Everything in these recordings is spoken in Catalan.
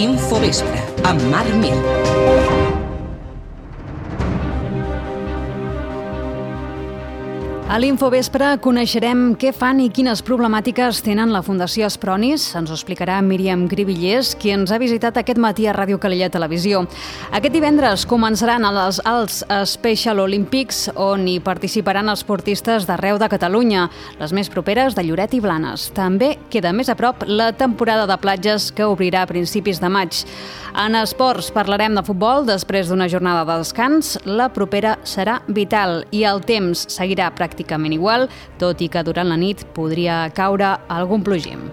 Infovespre, amb Marc Mir. A l'Infovespre coneixerem què fan i quines problemàtiques tenen la Fundació Espronis. Ens ho explicarà Míriam Grivillers, qui ens ha visitat aquest matí a Ràdio Calella Televisió. Aquest divendres començaran els Special Olympics, on hi participaran esportistes d'arreu de Catalunya, les més properes de Lloret i Blanes. També queda més a prop la temporada de platges, que obrirà a principis de maig. En esports parlarem de futbol després d'una jornada de descans. La propera serà vital i el temps seguirà pràcticament igual, tot i que durant la nit podria caure algun plogim.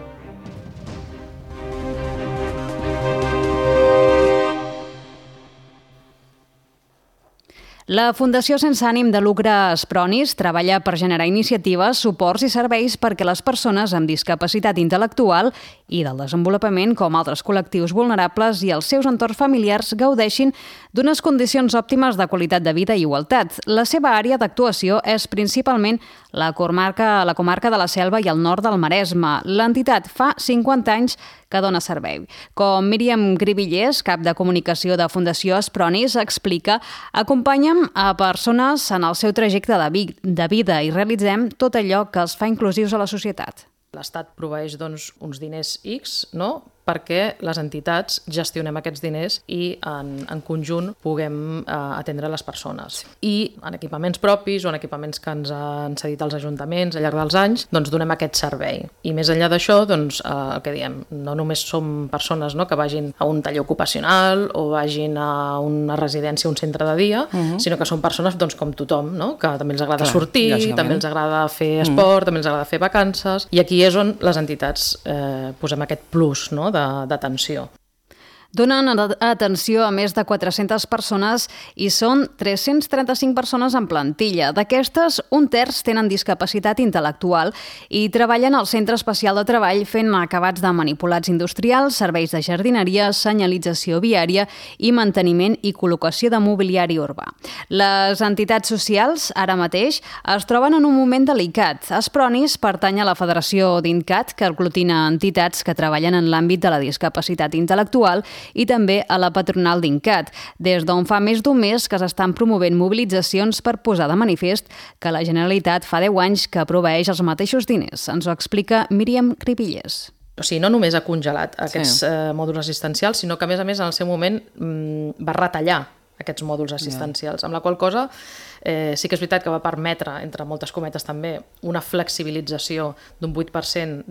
La Fundació sense ànim de lucre Espronis treballa per generar iniciatives, suports i serveis perquè les persones amb discapacitat intel·lectual i del desenvolupament, com altres col·lectius vulnerables i els seus entorns familiars, gaudeixin d'unes condicions òptimes de qualitat de vida i igualtat. La seva àrea d'actuació és principalment la comarca de la Selva i el nord del Maresme. L'entitat fa 50 anys que dona servei. Com Míriam Grivillers, cap de comunicació de Fundació Espronis, explica, acompanyem a persones en el seu trajecte de vida i realitzem tot allò que els fa inclusius a la societat. L'Estat proveeix uns diners X, no?, perquè les entitats gestionem aquests diners i en conjunt puguem atendre les persones. I en equipaments propis o en equipaments que ens han cedit els ajuntaments al llarg dels anys, doncs donem aquest servei. I més enllà d'això, doncs, el que diem, no només som persones, no, que vagin a un taller ocupacional o vagin a una residència, un centre de dia, sinó que són persones doncs, com tothom, no? Que també els agrada sortir, també els agrada fer esport, també els agrada fer vacances, i aquí és on les entitats posem aquest plus, no?, d'atenció. Donen atenció a més de 400 persones i són 335 persones en plantilla. D'aquestes, un terç tenen discapacitat intel·lectual i treballen al Centre Especial de Treball fent acabats de manipulats industrials, serveis de jardineria, senyalització viària i manteniment i col·locació de mobiliari urbà. Les entitats socials, ara mateix, es troben en un moment delicat. Espronis pertany a la Federació d'INCAT, que aglutina entitats que treballen en l'àmbit de la discapacitat intel·lectual, i també a la patronal d'INCAT, des d'on fa més d'un mes que s'estan promovent mobilitzacions per posar de manifest que la Generalitat fa 10 anys que proveeix els mateixos diners. Ens ho explica Míriam Grivillers. O sigui, no només ha congelat aquests mòduls assistencials, sinó que, a més, en el seu moment va retallar aquests mòduls assistencials, amb la qual cosa sí que és veritat que va permetre, entre moltes cometes també, una flexibilització d'un 8%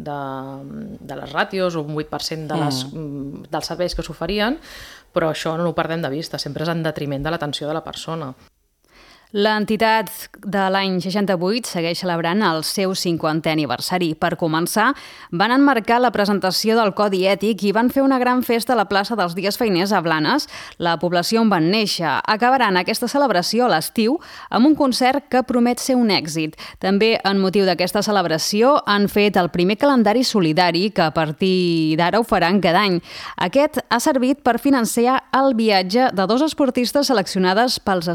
de les ràtios o un 8% dels serveis que s'oferien, però això no ho perdem de vista, sempre és en detriment de l'atenció de la persona. L'entitat de l'any 68 segueix celebrant el seu 50è aniversari. Per començar, van emmarcar la presentació del Codi Ètic i van fer una gran festa a la plaça dels Dies Feiners a Blanes, la població on van néixer. Acabaran aquesta celebració a l'estiu amb un concert que promet ser un èxit. També, en motiu d'aquesta celebració, han fet el primer calendari solidari que a partir d'ara ho faran cada any. Aquest ha servit per financiar el viatge de 2 esportistes seleccionades pels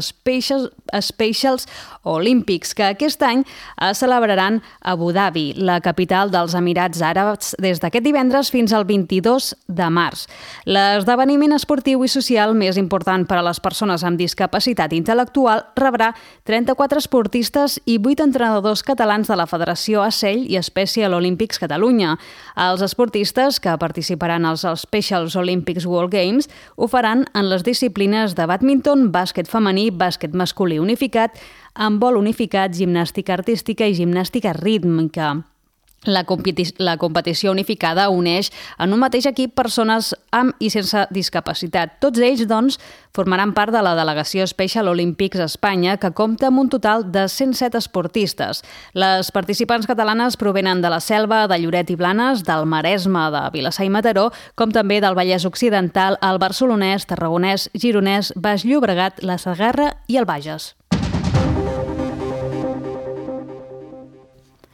Specials Olympics, que aquest any es celebraran a Abu Dhabi, la capital dels Emirats Àrabs, des d'aquest divendres fins al 22 de març. L'esdeveniment esportiu i social més important per a les persones amb discapacitat intel·lectual rebrà 34 esportistes i 8 entrenadors catalans de la Federació ASEL i Special Olympics Catalunya. Els esportistes que participaran als Specials Olympics World Games ho faran en les disciplines de bàdminton, bàsquet femení, bàsquet masculí unificat, handbol unificat, gimnàstica artística i gimnàstica rítmica. La competició unificada uneix en un mateix equip persones amb i sense discapacitat. Tots ells, doncs, formaran part de la delegació Special Olympics Espanya, que compta amb un total de 107 esportistes. Les participants catalanes provenen de la Selva, de Lloret i Blanes, del Maresme, de Vilassar i Mataró, com també del Vallès Occidental, el Barcelonès, Tarragonès, Gironès, Baix Llobregat, la Segarra i el Bages.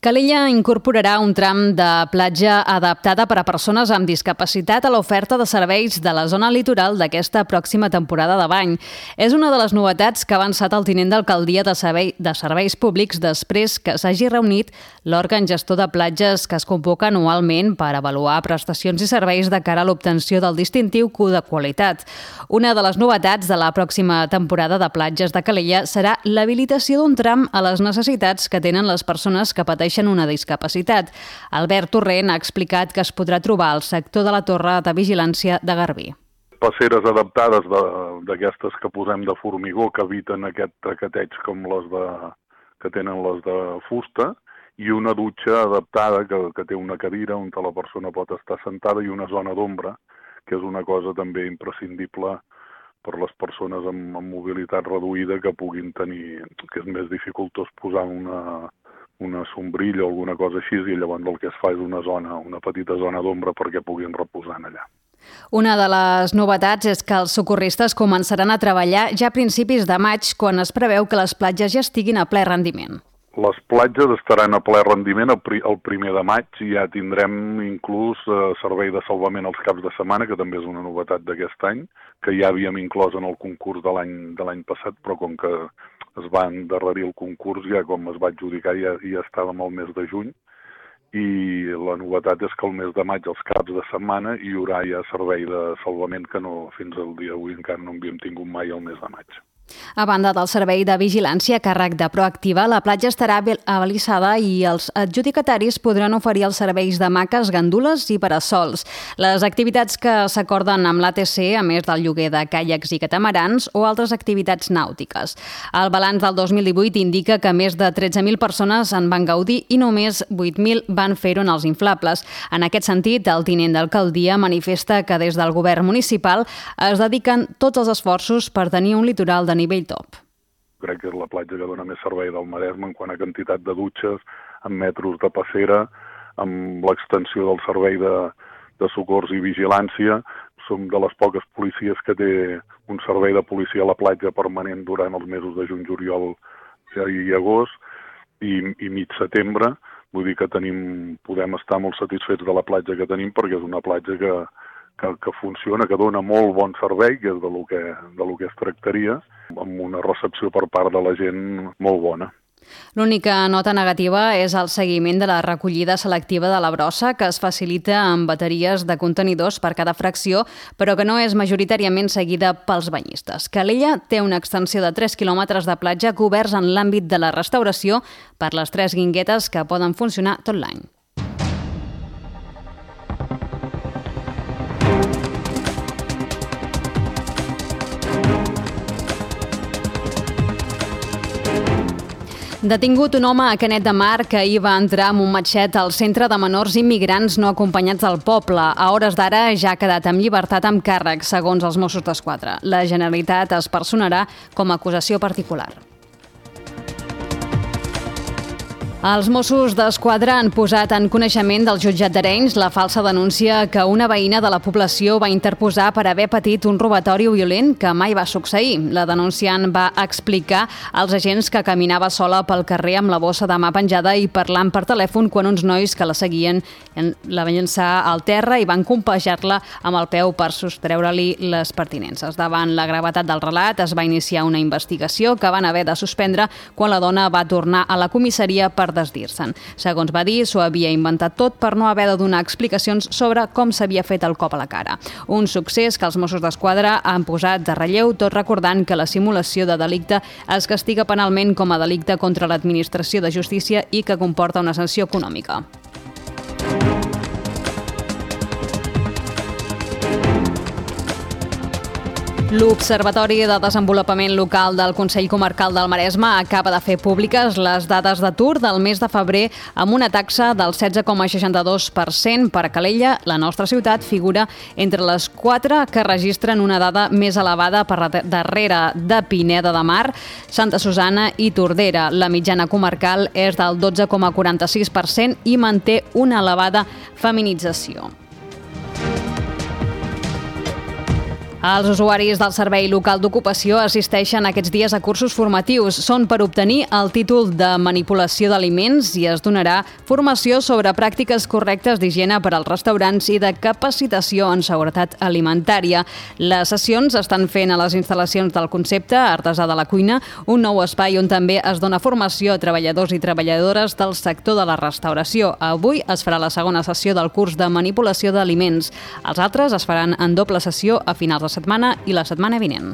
Calella incorporarà un tram de platja adaptada per a persones amb discapacitat a l'oferta de serveis de la zona litoral d'aquesta pròxima temporada de bany. És una de les novetats que ha avançat el tinent d'alcaldia de Serveis Públics després que s'hagi reunit l'òrgan gestor de platges que es convoca anualment per avaluar prestacions i serveis de cara a l'obtenció del distintiu Q de qualitat. Una de les novetats de la pròxima temporada de platges de Calella serà l'habilitació d'un tram a les necessitats que tenen les persones que pateixen una discapacitat. Albert Torrent ha explicat que es podrà trobar al sector de la Torre de Vigilància de Garbí. Passeres adaptades d'aquestes que posem de formigó que eviten aquest traqueteig com que tenen les de fusta i una dutxa adaptada que té una cadira on la persona pot estar sentada i una zona d'ombra, que és una cosa també imprescindible per les persones amb mobilitat reduïda que puguin tenir, que és més dificultós posar una sombrilla o alguna cosa així, i llavors el que es fa és una petita zona d'ombra perquè puguin reposar allà. Una de les novetats és que els socorristes començaran a treballar ja a principis de maig, quan es preveu que les platges ja estiguin a ple rendiment. Les platges estaran a ple rendiment el 1 de maig i ja tindrem inclús servei de salvament els caps de setmana, que també és una novetat d'aquest any, que ja havíem inclòs en el concurs de l'any passat, però com que es va endarrerir el concurs, ja com es va adjudicar ja estàvem al mes de juny, i la novetat és que el mes de maig, els caps de setmana, hi haurà ja servei de salvament que fins al dia d'avui encara no havíem tingut mai al mes de maig. A banda del servei de vigilància a càrrec de Proactiva, la platja estarà abalisada i els adjudicataris podran oferir els serveis de hamaques, gandules i parasols. Les activitats que s'acorden amb l'ATC, a més del lloguer de caiacs i catamarans o altres activitats nàutiques. El balanç del 2018 indica que més de 13.000 persones en van gaudir i només 8.000 van fer-ho en els inflables. En aquest sentit, el tinent d'alcaldia manifesta que des del govern municipal es dediquen tots els esforços per tenir un litoral de nivell top. Crec que és la platja que dona més servei del Maresme en quant a quantitat de dutxes, amb metros de passera, amb l'extensió del servei de socors i vigilància. Som de les poques policies que té un servei de policia a la platja permanent durant els mesos de juny, juliol i agost i mig setembre. Vull dir que podem estar molt satisfets de la platja que tenim, perquè és una platja que funciona, que dona molt bon servei, que és del que es tractaria, amb una recepció per part de la gent molt bona. L'única nota negativa és el seguiment de la recollida selectiva de la brossa, que es facilita amb bateries de contenidors per cada fracció, però que no és majoritàriament seguida pels banyistes. Calella té una extensió de 3 quilòmetres de platja coberts en l'àmbit de la restauració per les 3 guinguetes que poden funcionar tot l'any. Detingut un home a Canet de Mar que ahir va entrar amb un matxet al centre de menors immigrants no acompanyats del poble. A hores d'ara ja ha quedat en llibertat amb càrrec, segons els Mossos d'Esquadra. La Generalitat es personarà com a acusació particular. Els Mossos d'Esquadra han posat en coneixement del jutjat d'Arenys la falsa denúncia que una veïna de la població va interposar per haver patit un robatori violent que mai va succeir. La denunciant va explicar als agents que caminava sola pel carrer amb la bossa de mà penjada i parlant per telèfon quan uns nois que la seguien la van llançar al terra i van colpejar-la amb el peu per sostreure-li les pertinences. Davant la gravetat del relat es va iniciar una investigació que van haver de suspendre quan la dona va tornar a la comissaria per desdir-se'n. Segons va dir, s'ho havia inventat tot per no haver de donar explicacions sobre com s'havia fet el cop a la cara. Un succés que els Mossos d'Esquadra han posat de relleu, tot recordant que la simulació de delicte es castiga penalment com a delicte contra l'administració de justícia i que comporta una sanció econòmica. L'Observatori de Desenvolupament Local del Consell Comarcal del Maresme acaba de fer públiques les dades d'atur del mes de febrer amb una taxa del 16,62%. Per Calella, la nostra ciutat figura entre les 4 que registren una dada més elevada per darrere de Pineda de Mar, Santa Susana i Tordera. La mitjana comarcal és del 12,46% i manté una elevada feminització. Els usuaris del Servei Local d'Ocupació assisteixen aquests dies a cursos formatius. Són per obtenir el títol de manipulació d'aliments i es donarà formació sobre pràctiques correctes d'higiene per als restaurants i de capacitació en seguretat alimentària. Les sessions estan fent a les instal·lacions del Concepte Artesà de la Cuina, un nou espai on també es dona formació a treballadors i treballadores del sector de la restauració. Avui es farà la segona sessió del curs de manipulació d'aliments. Els altres es faran en doble sessió a finals de setmana i la setmana vinent.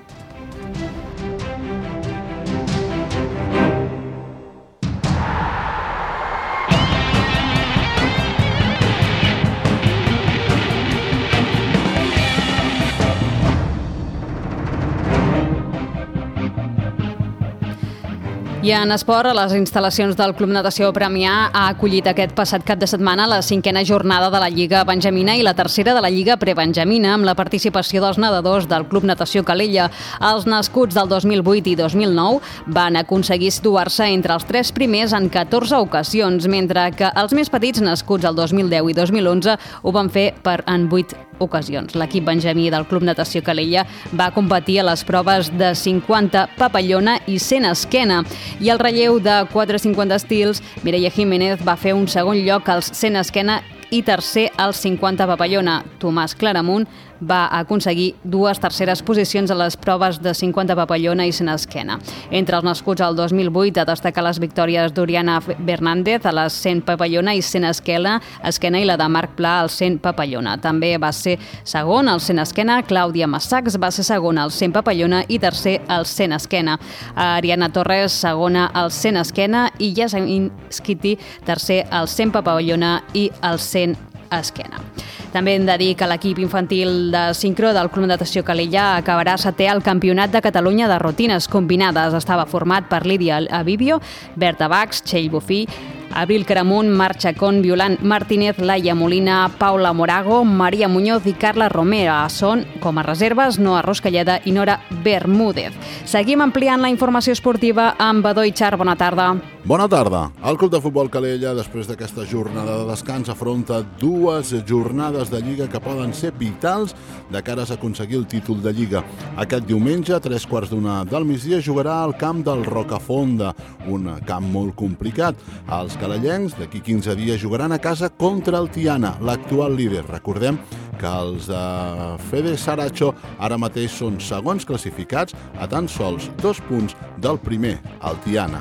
I en esport, a les instal·lacions del Club Natació Premià ha acollit aquest passat cap de setmana la 5a jornada de la Lliga Benjamina i la 3a de la Lliga Prebenjamina, amb la participació dels nedadors del Club Natació Calella. Els nascuts del 2008 i 2009 van aconseguir situar-se entre els 3 primers en 14 ocasions, mentre que els més petits, nascuts el 2010 i 2011, ho van fer en 8 ocasions. L'equip benjamí del Club Natació Calella va competir a les proves de 50 papallona i 100 esquena. I el relleu de 450 estils, Mireia Jiménez va fer un segon lloc als 100 esquena i tercer als 50 papallona. Tomàs Claramunt va aconseguir 2 terceres posicions a les proves de 50 papallona i 100 esquena. Entre els nascuts al 2008 a destacar les victòries d'Oriana Bernández a les 100 papallona i 100 esquena i la de Marc Pla al 100 papallona. També va ser segon al 100 esquena, Clàudia Massacs va ser segona al 100 papallona i tercer al 100 esquena. Ariana Torres, segona al 100 esquena i Yasmin Skiti, tercer al 100 papallona i al 100 esquena. També hem de dir que l'equip infantil de sincro del Club Natació Calella acabarà setè al Campionat de Catalunya de rutines combinades. Estava format per Lídia Abibio, Berta Bax, Txell Bufí, Abril Caramunt, Marc Chacón, Violant Martínez, Laia Molina, Paula Morago, Maria Muñoz i Carla Romero. Són, com a reserves, Noa Roscalleda i Nora Bermúdez. Seguim ampliant la informació esportiva amb Badó Itxar. Bona tarda. Bona tarda. El Club de Futbol Calella, després d'aquesta jornada de descans, afronta 2 jornades de Lliga que poden ser vitals de cara a aconseguir el títol de Lliga. Aquest diumenge, a 3:15 del migdia, jugarà al camp del Rocafonda, un camp molt complicat. Els calellencs d'aquí 15 dies jugaran a casa contra el Tiana, l'actual líder. Recordem que els de Fede Saracho ara mateix són segons classificats a tan sols 2 punts del primer, el Tiana.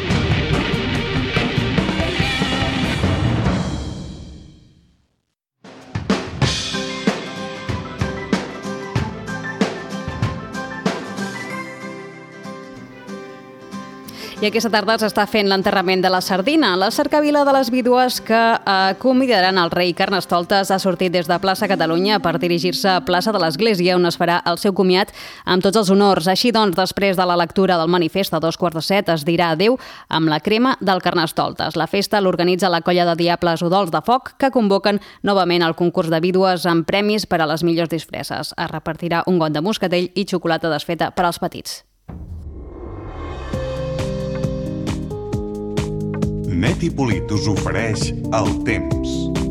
I aquesta tarda s'està fent l'enterrament de la sardina. La cercavila de les vídues que convidaran el rei Carnestoltes ha sortit des de Plaça Catalunya per dirigir-se a Plaça de l'Església, on es farà el seu comiat amb tots els honors. Així doncs, després de la lectura del manifest a 2:15 es dirà adéu amb la crema del Carnestoltes. La festa l'organitza la colla de Diables Udols de Foc, que convoquen novament el concurs de vídues amb premis per a les millors disfresses. Es repartirà un got de moscatell i xocolata desfeta per als petits. Net i Polit us ofereix el temps.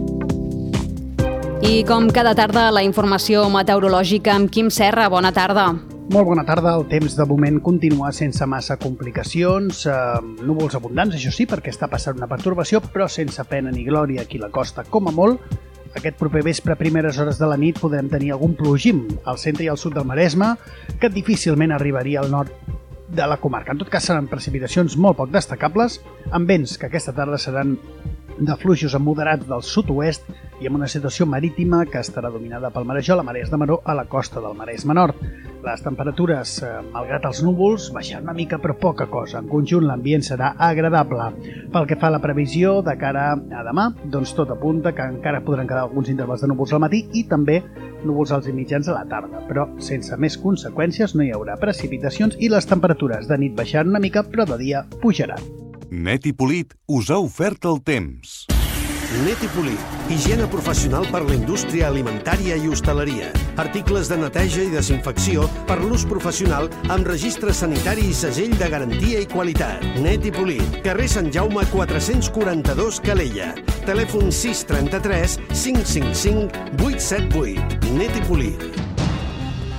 I com cada tarda, la informació meteorològica amb Quim Serra. Bona tarda. Molt bona tarda. El temps de moment continua sense massa complicacions, núvols abundants, això sí, perquè està passant una pertorbació, però sense pena ni glòria aquí a la costa. Com a molt, aquest proper vespre, a primeres hores de la nit, podrem tenir algun plogim al centre i al sud del Maresme, que difícilment arribaria al nord de la comarca. En tot cas, seran precipitacions molt poc destacables, amb vents que aquesta tarda seran de fluixos moderats del sud-oest i amb una situació marítima que estarà dominada pel marejol a marees de maró a la costa del Maresme Nord. Les temperatures, malgrat els núvols, baixaran una mica, però poca cosa. En conjunt, l'ambient serà agradable. Pel que fa a la previsió de cara a demà, doncs tot apunta que encara podran quedar alguns intervals de núvols al matí i també núvols alts i mitjans a la tarda, però sense més conseqüències no hi haurà precipitacions i les temperatures de nit baixaran una mica, però de dia pujaran. Net i Polit us ha ofert el temps. Net i Polit, higiene professional per la indústria alimentària i hostaleria. Articles de neteja i desinfecció per l'ús professional amb registre sanitari i segell de garantia i qualitat. Net i Polit, carrer Sant Jaume 442 Calella. Telèfon 633 555 878. Net i Polit.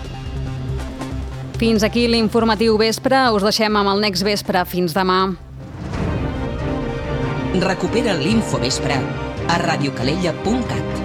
Fins aquí l'informatiu vespre. Us deixem amb el Next Vespre. Fins demà. Recupera l'Infovespre a radiocalella.cat.